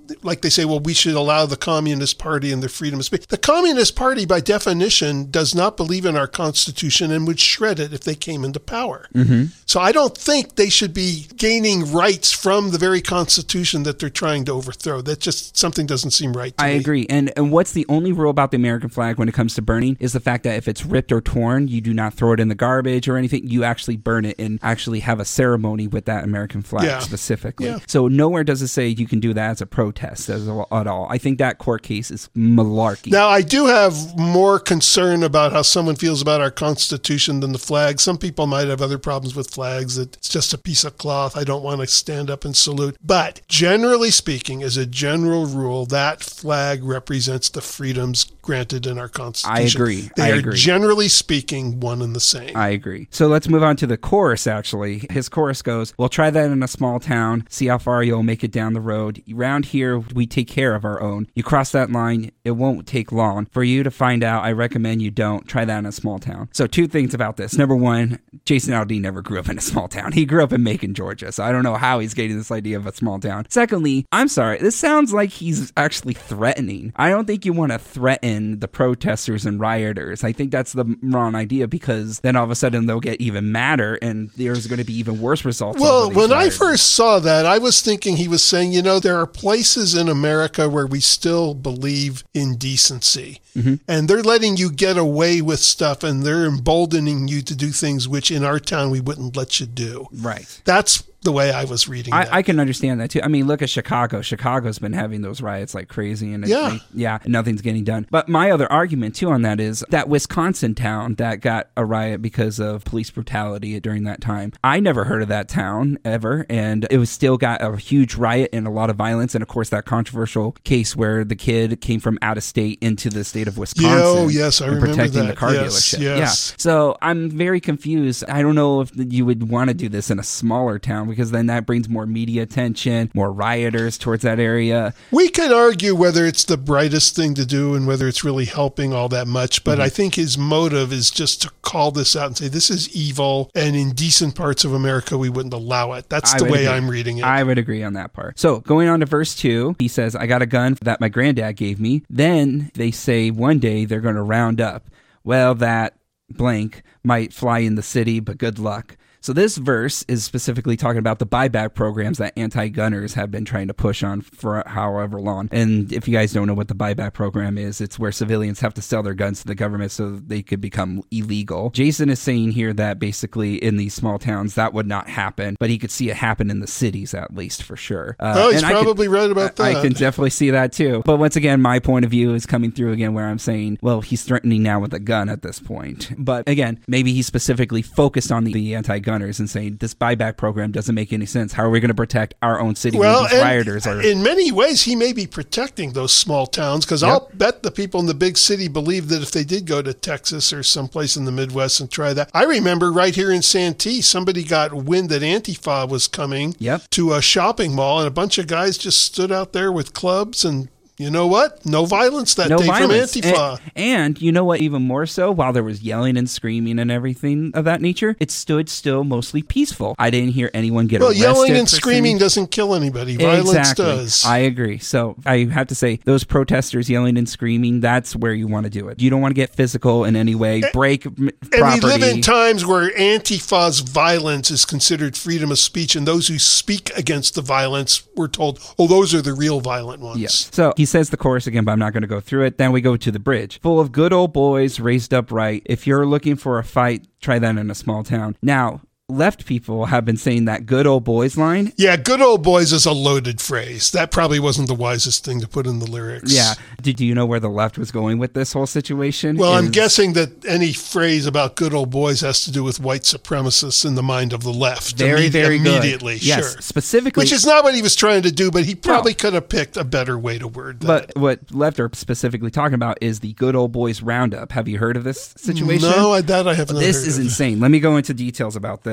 B: like they say, well, we should allow the Communist Party and their freedom of speech. The Communist Party, by definition, does not believe in our Constitution and would shred it if they came into power.
D: Mm-hmm.
B: So I don't think they should be gaining rights from the very Constitution that they're trying to overthrow. That just, something doesn't seem right to
D: I
B: me.
D: agree. And, and what's the only rule about the American flag when it comes to burning is the fact that if it's ripped or torn, you do not throw it in the garbage or anything. You actually burn it and actually have a ceremony with that American flag
B: Yeah.
D: specifically.
B: Yeah.
D: So nowhere does it say you can do that as a protest as a, at all. I think that court case is malarkey.
B: Now, I do have more concern about how someone feels about our Constitution than the flag. Some people might have other problems with flags, that it's just a piece of cloth. I don't want to stand up and salute. But generally speaking, as a general rule, that flag represents the freedoms granted in our Constitution.
D: I agree.
B: They
D: I
B: are
D: agree.
B: generally speaking one and the same.
D: I agree. So let's move on to the chorus, actually. His chorus goes, we'll try that in a small town, see how far you'll make it down the road. Around here, we take care of our own. You cross that line, it won't take long. For you to find out, I recommend you don't. Try that in a small town. So two things about this. Number one, Jason Aldean never grew up in a small town. He grew up in Macon, Georgia. So I don't know how he's getting this idea of a small town. Secondly, I'm sorry, this sounds like he's actually threatening. I don't think you want to threaten the protesters and rioters. I think that's the wrong idea, because then all of a sudden they'll get even madder and there's going to be even worse results.
B: Well, when
D: rioters.
B: I first saw that, I was thinking he was saying, you know, there are places in America where we still believe in decency. Mm-hmm. And they're letting you get away with stuff, and they're emboldening you to do things which in our town we wouldn't let you do.
D: Right.
B: That's the way I was reading that.
D: I, I can understand that too. I mean, look at Chicago. Chicago's been having those riots like crazy, and it's
B: Yeah.
D: like, yeah, nothing's getting done. But my other argument too on that is that Wisconsin town that got a riot because of police brutality during that time. I never heard of that town ever, and it was still got a huge riot and a lot of violence, and of course that controversial case where the kid came from out of state into the state of Wisconsin.
B: Yeah, oh, yes, I
D: and
B: remember
D: protecting
B: that.
D: the car
B: Yes,
D: dealership.
B: yes.
D: Yeah. So I'm very confused. I don't know if you would want to do this in a smaller town, because then that brings more media attention, more rioters towards that area.
B: We can argue whether it's the brightest thing to do and whether it's really helping all that much, but mm-hmm. I think his motive is just to call this out and say this is evil, and in decent parts of America we wouldn't allow it. That's
D: I
B: the way
D: agree.
B: I'm reading it.
D: I would agree on that part. So going on to verse two, he says, I got a gun that my granddad gave me. Then they say one day they're going to round up. Well, that blank might fly in the city, but good luck. So this verse is specifically talking about the buyback programs that anti-gunners have been trying to push on for however long. And if you guys don't know what the buyback program is, it's where civilians have to sell their guns to the government so that they could become illegal. Jason is saying here that basically in these small towns that would not happen, but he could see it happen in the cities at least for sure. Uh,
B: oh, he's
D: and
B: probably
D: I could,
B: right about that.
D: I can definitely see that too. But once again, my point of view is coming through again where I'm saying, well, he's threatening now with a gun at this point. But again, maybe he's specifically focused on the, the anti-gun and saying this buyback program doesn't make any sense. How are we going to protect our own city
B: well,
D: when these rioters are...
B: in many ways, he may be protecting those small towns, because yep. I'll bet the people in the big city believe that if they did go to Texas or someplace in the Midwest and try that. I remember right here in Santee, somebody got wind that Antifa was coming
D: yep.
B: to a shopping mall, and a bunch of guys just stood out there with clubs, and you know what? No violence that
D: no
B: day
D: violence.
B: from Antifa.
D: And, and you know what? Even more so, while there was yelling and screaming and everything of that nature, it stood still mostly peaceful. I didn't hear anyone get
B: well,
D: arrested.
B: Well, yelling and
D: for
B: screaming
D: saying...
B: doesn't kill anybody. Violence
D: exactly.
B: does.
D: I agree. So I have to say, those protesters yelling and screaming, that's where you want to do it. You don't want to get physical in any way,
B: and,
D: break
B: and
D: property.
B: And we live in times where Antifa's violence is considered freedom of speech, and those who speak against the violence, we're told, oh, those are the real violent ones.
D: Yes. So he says the chorus again, but I'm not going to go through it. Then we go to the bridge. Full of good old boys raised up right. If you're looking for a fight, try that in a small town. Now, left people have been saying that good old boys line.
B: Yeah, good old boys is a loaded phrase. That probably wasn't the wisest thing to put in the lyrics.
D: Yeah. Did you know where the left was going with this whole situation?
B: Well,
D: is...
B: I'm guessing that any phrase about good old boys has to do with white supremacists in the mind of the left.
D: Very,
B: Imme-
D: very
B: immediately,
D: good. Yes,
B: sure.
D: Specifically.
B: Which is not what he was trying to do, but he probably
D: no.
B: could have picked a better way to word that.
D: But what left are specifically talking about is the good old boys roundup. Have you heard of this situation?
B: No, I, that I have not
D: This
B: heard
D: is
B: of.
D: insane. Let me go into details about this.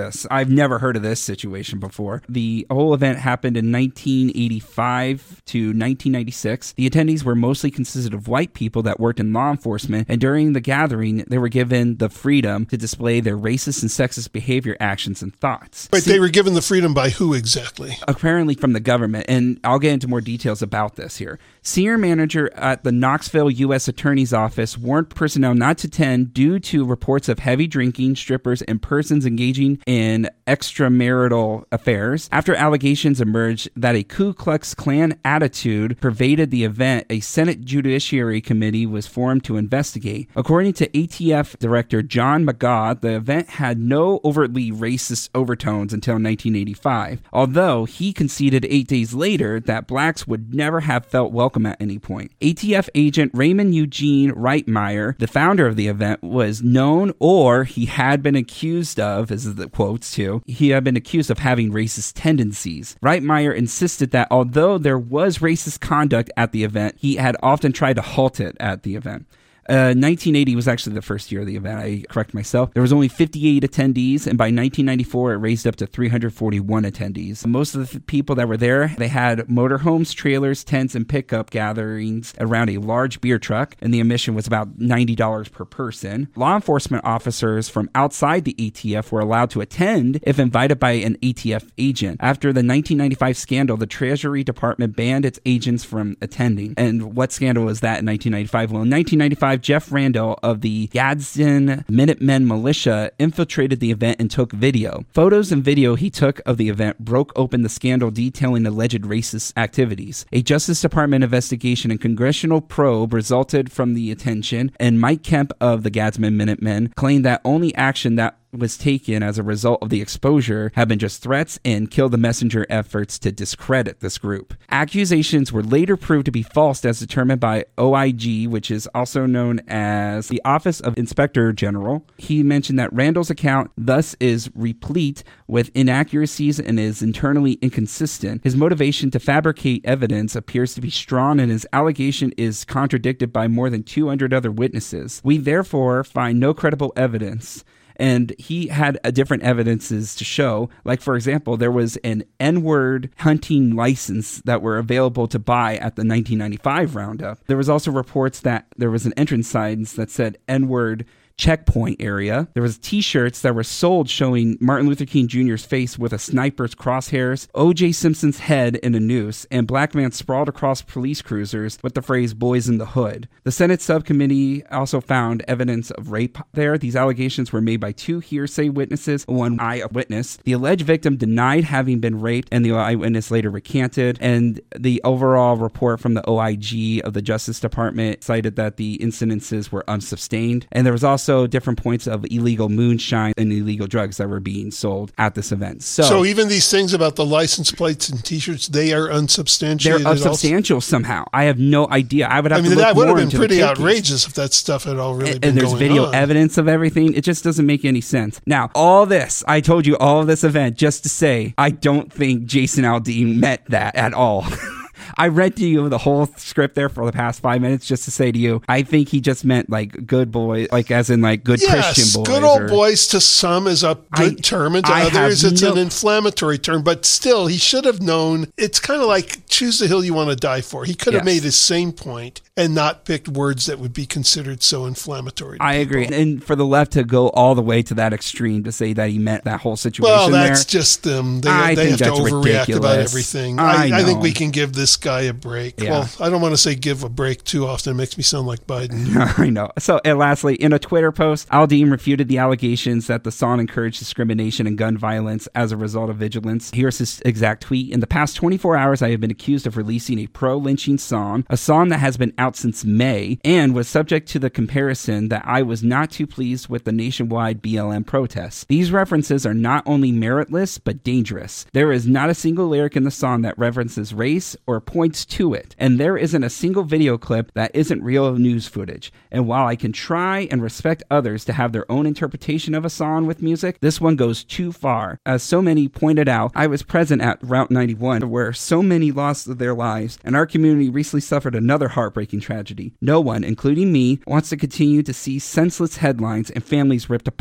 D: this. I've never heard of this situation before. The whole event happened in nineteen eighty-five to nineteen ninety-six. The attendees were mostly consisted of white people that worked in law enforcement, and during the gathering, they were given the freedom to display their racist and sexist behavior, actions, and thoughts.
B: Wait,
D: See,
B: they were given the freedom by who exactly?
D: Apparently from the government, and I'll get into more details about this here. Senior manager at the Knoxville U S Attorney's Office warned personnel not to attend due to reports of heavy drinking, strippers, and persons engaging in extramarital affairs. After allegations emerged that a Ku Klux Klan attitude pervaded the event, a Senate Judiciary Committee was formed to investigate. According to A T F Director John McGaugh, the event had no overtly racist overtones until nineteen eighty-five, although he conceded eight days later that blacks would never have felt welcome at any point. A T F agent Raymond Eugene Reitmeyer, the founder of the event, was known, or he had been accused of, as the quotes too, he had been accused of having racist tendencies. Reitmeyer insisted that although there was racist conduct at the event, he had often tried to halt it at the event. Uh, nineteen eighty was actually the first year of the event. I correct myself. There was only fifty-eight attendees, and by nineteen ninety-four, it raised up to three hundred forty-one attendees. Most of the people that were there, they had motorhomes, trailers, tents, and pickup gatherings around a large beer truck, and the admission was about ninety dollars per person. Law enforcement officers from outside the A T F were allowed to attend if invited by an A T F agent. After the nineteen ninety-five scandal, the Treasury Department banned its agents from attending. And what scandal was that in nineteen ninety-five? Well, in nineteen ninety-five, Jeff Randall of the Gadsden Minutemen militia infiltrated the event and took video. Photos and video he took of the event broke open the scandal detailing alleged racist activities. A Justice Department investigation and congressional probe resulted from the attention, and Mike Kemp of the Gadsden Minutemen claimed that only action that was taken as a result of the exposure had been just threats and kill the messenger efforts to discredit this group. Accusations were later proved to be false as determined by O I G, which is also known as the Office of Inspector General. He mentioned that Randall's account thus is replete with inaccuracies and is internally inconsistent. His motivation to fabricate evidence appears to be strong, and his allegation is contradicted by more than two hundred other witnesses. We therefore find no credible evidence. And he had a different evidences to show. Like, for example, there was an N-word hunting license that were available to buy at the nineteen ninety-five roundup. There was also reports that there was an entrance signs that said N-word checkpoint area. There was t-shirts that were sold showing Martin Luther King Junior's face with a sniper's crosshairs, O J Simpson's head in a noose, and black man sprawled across police cruisers with the phrase "boys in the hood." The Senate subcommittee also found evidence of rape there. These allegations were made by two hearsay witnesses, one eyewitness. The alleged victim denied having been raped, and the eyewitness later recanted. And the overall report from the O I G of the Justice Department cited that the incidences were unsustained. And there was also Also, different points of illegal moonshine and illegal drugs that were being sold at this event. So,
B: so even these things about the license plates and T-shirts, they are unsubstantiated.
D: They're unsubstantial also? Somehow. I have no idea. I would have
B: I mean,
D: to look
B: that would
D: more
B: have been
D: into
B: pretty
D: the
B: outrageous if that stuff had all really
D: and,
B: been
D: and there's
B: going
D: video
B: on.
D: evidence of everything. It just doesn't make any sense. Now, all this, I told you all of this event just to say, I don't think Jason Aldean meant that at all. I read to you the whole script there for the past five minutes just to say to you, I think he just meant like good boy, like as in like good
B: yes,
D: Christian boys.
B: Good old
D: or,
B: boys to some is a good I, term, and to I others it's no, an inflammatory term. But still, he should have known. It's kind of like choose the hill you want to die for. He could have yes. made his same point and not picked words that would be considered so inflammatory. To
D: I
B: people.
D: agree. And for the left to go all the way to that extreme to say that he meant that whole situation
B: well, that's
D: there,
B: just them. They,
D: I
B: they
D: think
B: have to
D: that's
B: overreact
D: ridiculous.
B: about everything.
D: I,
B: I, I think
D: know.
B: we can give this guy a break.
D: Yeah.
B: Well, I don't want to say give a break too often. It makes me sound like Biden.
D: I know. So, and lastly, in a Twitter post, Aldean refuted the allegations that the song encouraged discrimination and gun violence as a result of vigilance. Here's his exact tweet. In the past twenty-four hours, I have been accused of releasing a pro-lynching song, a song that has been out since May, and was subject to the comparison that I was not too pleased with the nationwide B L M protests. These references are not only meritless, but dangerous. There is not a single lyric in the song that references race or points to it, and there isn't a single video clip that isn't real news footage. And while I can try and respect others to have their own interpretation of a song with music, this one goes too far. As so many pointed out, I was present at Route ninety-one, where so many lost their lives, and our community recently suffered another heartbreaking tragedy. No one, including me, wants to continue to see senseless headlines and families ripped apart.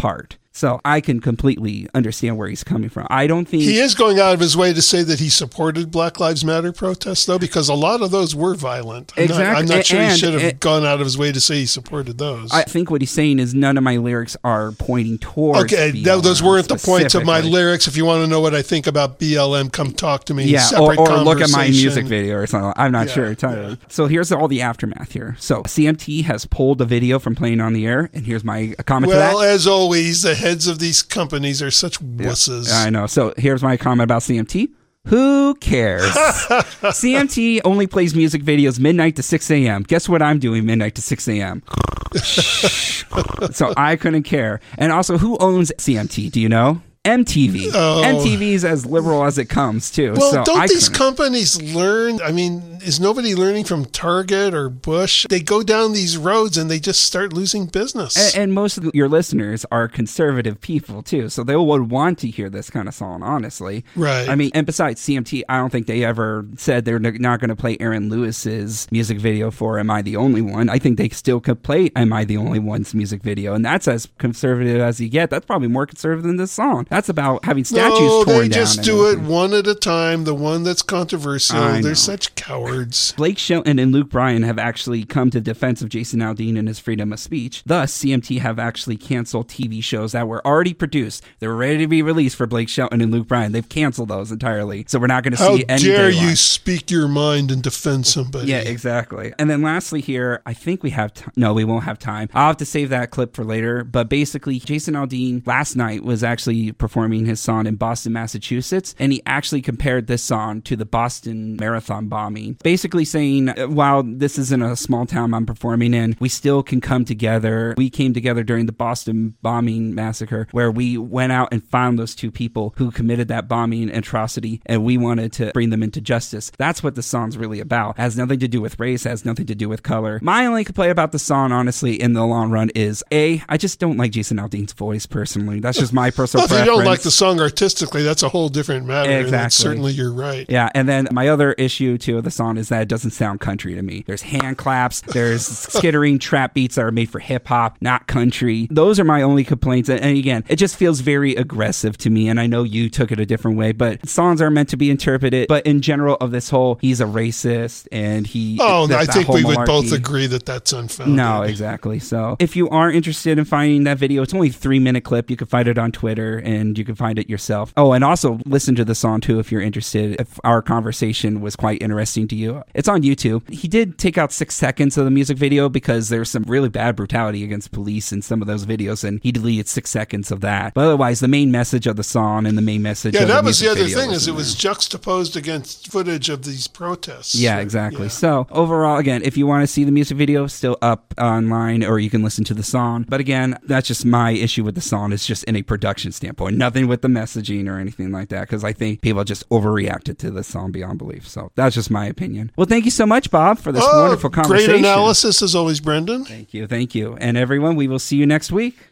D: So I can completely understand where he's coming from. I don't think...
B: He is going out of his way to say that he supported Black Lives Matter protests, though, because a lot of those were violent. I'm
D: exactly.
B: Not, I'm not
D: and,
B: sure he
D: and,
B: should have
D: and,
B: gone out of his way to say he supported those.
D: I think what he's saying is none of my lyrics are pointing towards
B: Okay,
D: B L M
B: those weren't the points of my
D: specifically.
B: lyrics. If you want to know what I think about B L M, come talk to me.
D: Yeah,
B: Separate
D: or, or look at my
B: conversation.
D: music video or something. I'm not
B: Yeah,
D: sure entirely.
B: yeah.
D: So here's all the aftermath here. So C M T has pulled the video from playing on the air, and here's my comment
B: Well,
D: to that.
B: as always, the heads of these companies are such wusses.
D: I know. So here's my comment about C M T. Who cares? C M T only plays music videos midnight to six a.m. Guess what I'm doing midnight to six a.m.? So I couldn't care. And also, who owns C M T? Do you know? M T V.
B: Oh.
D: M T V is as liberal as it comes, too.
B: Well,
D: so
B: don't
D: I
B: these
D: couldn't.
B: companies learn? I mean, is nobody learning from Target or Bush? They go down these roads and they just start losing business.
D: And, and most of your listeners are conservative people, too. So they would want to hear this kind of song, honestly.
B: Right.
D: I mean, and besides, C M T, I don't think they ever said they're n- not going to play Aaron Lewis's music video for Am I the Only One? I think they still could play Am I the Only One's music video. And that's as conservative as you get. That's probably more conservative than this song. That's about having statues
B: no,
D: torn down.
B: they just
D: and
B: do it
D: everything.
B: one at a time. The one that's controversial.
D: I know.
B: They're such cowards.
D: Blake Shelton and Luke Bryan have actually come to defense of Jason Aldean and his freedom of speech. Thus, C M T have actually canceled T V shows that were already produced. They were ready to be released for Blake Shelton and Luke Bryan. They've canceled those entirely. So we're not going to
B: How
D: see any
B: dare
D: daylight.
B: you speak your mind and defend somebody?
D: Yeah, exactly. And then lastly here, I think we have t- no, we won't have time. I'll have to save that clip for later. But basically, Jason Aldean last night was actually performing his song in Boston, Massachusetts, and he actually compared this song to the Boston Marathon bombing, basically saying, while this isn't a small town I'm performing in, we still can come together. We came together during the Boston bombing massacre, where we went out and found those two people who committed that bombing atrocity, and we wanted to bring them into justice. That's what the song's really about. It has nothing to do with race, has nothing to do with color. My only complaint about the song, honestly, in the long run is, A, I just don't like Jason Aldean's voice, personally. That's just my personal
B: Well, if
D: preference.
B: you don't like the song artistically, that's a whole different matter.
D: Exactly.
B: And certainly you're right.
D: Yeah, and then my other issue too with the song is that it doesn't sound country to me. There's hand claps, there's skittering trap beats that are made for hip hop, not country. Those are my only complaints. And again, it just feels very aggressive to me. And I know you took it a different way, but songs are meant to be interpreted. But in general, of this whole, he's a racist and he.
B: Oh,
D: that,
B: I
D: that
B: think
D: whole
B: we would
D: malarkey.
B: both agree that that's unfounded.
D: No, exactly. So if you are interested in finding that video, it's only a three minute clip. You can find it on Twitter and you can find it yourself. Oh, and also listen to the song too if you're interested. If our conversation was quite interesting to you, it's on YouTube. He did take out six seconds of the music video because there's some really bad brutality against police in some of those videos, and he deleted six seconds of that. But otherwise, the main message of the song and the main message
B: Yeah,
D: of
B: that
D: the
B: was the
D: music
B: other
D: video
B: thing, is
D: in
B: it was
D: there.
B: juxtaposed against footage of these protests.
D: Yeah, exactly.
B: Yeah.
D: So overall, again, if you want to see the music video, still up online, or you can listen to the song. But again, that's just my issue with the song. It's just in a production standpoint, nothing with the messaging or anything like that, because I think people just overreacted to this song beyond belief. So that's just my opinion. Well, thank you so much, Bob, for this
B: Oh,
D: wonderful conversation.
B: Great analysis as always, Brendan.
D: Thank you. Thank you. And everyone, we will see you next week.